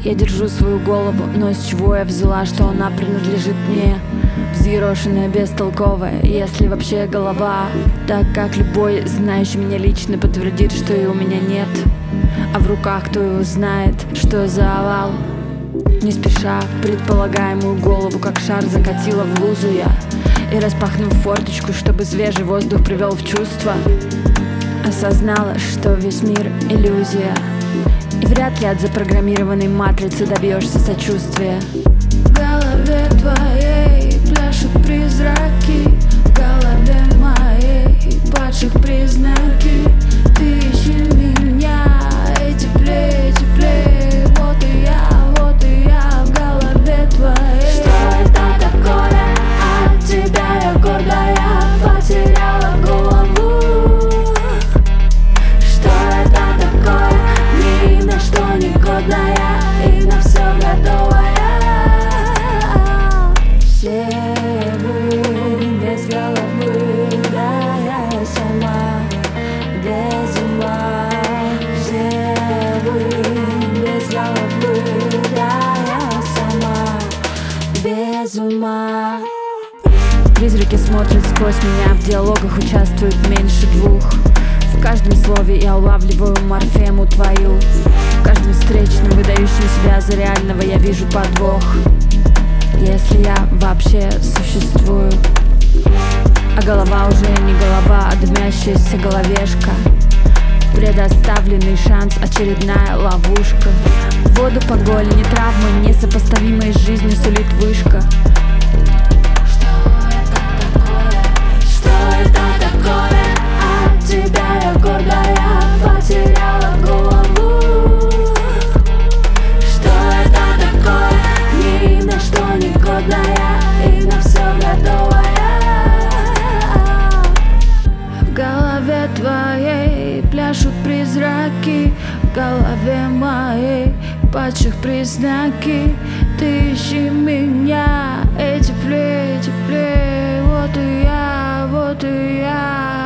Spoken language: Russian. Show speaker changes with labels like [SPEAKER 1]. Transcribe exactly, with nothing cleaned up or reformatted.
[SPEAKER 1] Я держу свою голову, но с чего я взяла, что она принадлежит мне? Взъерошенная, бестолковая, если вообще голова. Так как любой, знающий меня лично, подтвердит, что и у меня нет. А в руках кто его знает, что за овал. Не спеша предполагаемую голову, как шар, закатила в лузу я. И распахнув форточку, чтобы свежий воздух привел в чувство, осознала, что весь мир — иллюзия. И вряд ли от запрограммированной матрицы добьешься сочувствия.
[SPEAKER 2] В голове твоей пляшут призраки, в голове моей падших признаки. Ты ищи меня, и теплее, теплее. Вот и я, вот и я в голове твоей. Что это такое? От тебя я гордая потеряла голову. Что это такое? Ни на что не годная и на все готовая. Все вы без головы, да я сама без ума. Все вы без головы, да я сама без ума.
[SPEAKER 1] Призраки смотрят сквозь меня, в диалогах участвуют меньше двух. В каждом слове я улавливаю морфему твою. В каждом встречном, выдающем себя за реального, я вижу подвох. Если я вообще существую. А голова уже не голова, а дымящаяся головешка. Предоставленный шанс, очередная ловушка. В воду по голени травмы, несопоставимые с жизнью, сулит вышка.
[SPEAKER 2] Что это такое? От тебя я гордая потеряла голову. Что это такое? Ни на что не годная и на все готовая. В голове твоей пляшут призраки, в голове моей падших признаки. Ты ищи меня, и теплее, теплее. Вот и я, вот и я.